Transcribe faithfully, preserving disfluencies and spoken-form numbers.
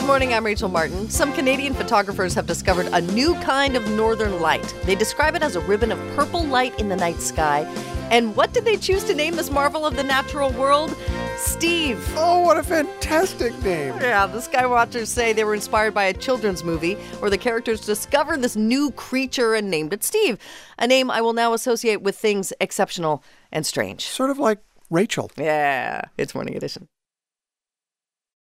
morning, I'm Rachel Martin. Some Canadian photographers have discovered a new kind of northern light. They describe it as a ribbon of purple light in the night sky. And what did they choose to name this marvel of the natural world? Steve. Oh, what a fantastic name. Yeah, the Skywatchers say they were inspired by a children's movie where the characters discovered this new creature and named it Steve, a name I will now associate with things exceptional and strange. Sort of like Rachel. Yeah, it's Morning Edition.